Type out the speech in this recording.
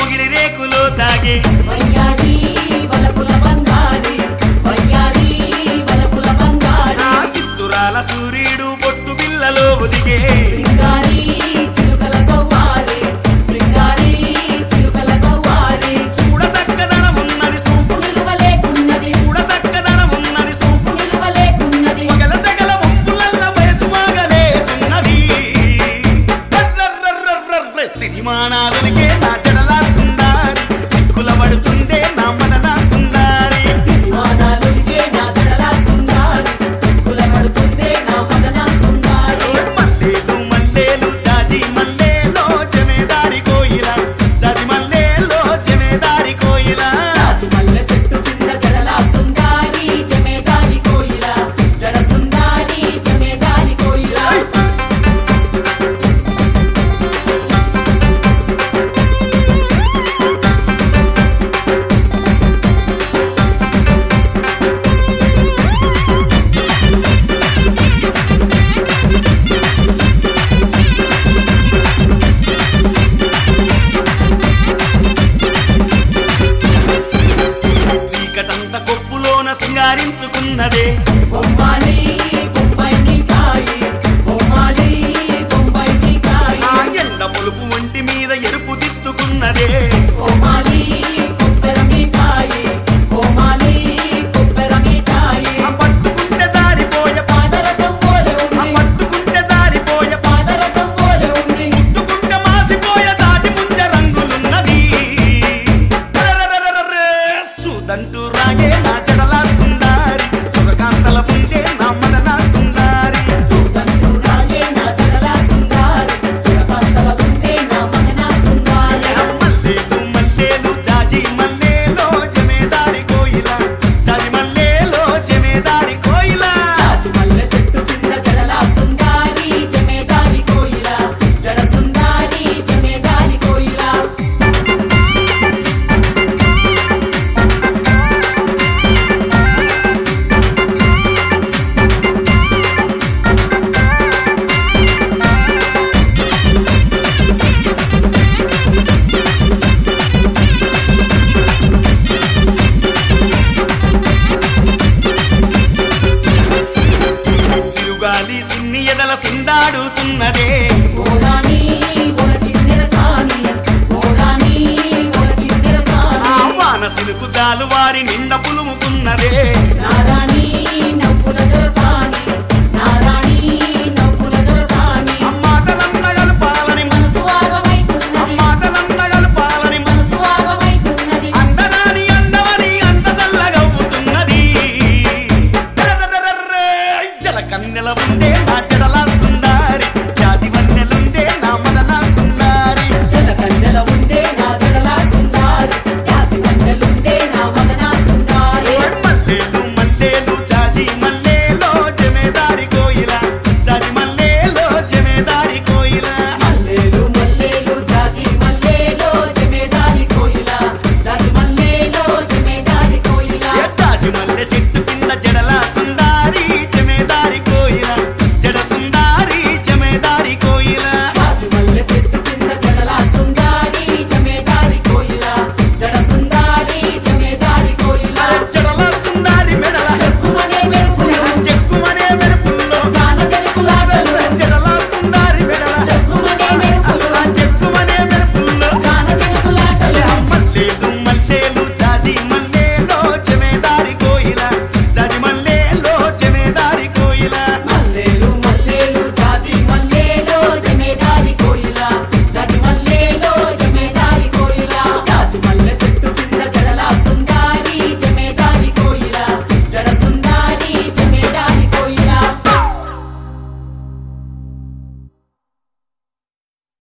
ముగిలి రేకులో తాగే వయ్యారి వలపుల బంగారి వయ్యారి వలపుల బంగారి సిద్ధురాల సూర్యుడు పొట్టు పిల్లలో ఒదిగే సింగారి సిలుకల సవ్వారి సింగారి సిలుకల సవ్వారి చూడ సక్కదనమున్నది సూపు నిలువలేకున్నది చూడ సక్కదనమున్నది సూపు నిలువలేకున్నది పగల సగల ముప్పులల్ల వయసు వాగలేచున్నది సిరిమానాలకే నా జడలా సుందారి సిక్కుల పడుతుందే నా మదన సుందారి సిరిమానాలుకే నా జడల సుందారి సిక్కుల పడుతుందే నా మదన సుందారి మల్లేలు మల్లేలు జాజి మల్లేలో జమేదారి కోయిల జాజి మల్లేలో జమేదారి కోయిల చాచి మల్లె చెట్టు కింద జడల సుందారి జమేదారి కోయిల జడ సుందారి జమేదారి కోయిల చీకటంత కొప్పులోన సింగారించుకున్నదే బొమ్మాలి బొంబాయి మిఠాయి బొమ్మాలి బొంబాయి మిఠాయి ఆ ఎండ పొలుపు ఒంటి మీద ఎరుపు దిద్దుకున్నదే బొమ్మాలి కొబ్బెర మిఠాయి బొమ్మాలి కొబ్బెర మిఠాయి ఆ పట్టుకుంటే జారిపోయే పాదరసం పోలే ఆ ఉంది పట్టుకుంటే జారిపోయే పాదరసం పోలే ఉంది ముట్టుకుంటే మాసిపోయే దాటి ముంజ రంగులున్నది సుదంటూ రాగే నా జడల సుందారి సుఖకాంతల ఉండే నా మదన సుందారి సుగంధు రాగే నా జడల సుందారి సురకాంతల ఉందే నా మదన సుందారి మల్లేలు మల్లేలు జాజి మల్లేలో జమేదారి కోయిల జాజి మల్లేలో జమేదారి కోయిల చాచి మల్లె చెట్టు కింద జడల సుందారి జమేదారి కోయిల జడ సుందారి జమేదారి కోయిల సిరుగాలి సిన్ని ఎదల సిందాడుతున్నదే ఓరాని ఒలకి నిరసాని ఓరాని ఒలకి నిరసాని ఆ వాన సినుకు జాలు వారి నిండ పులుముకున్నదే నారాని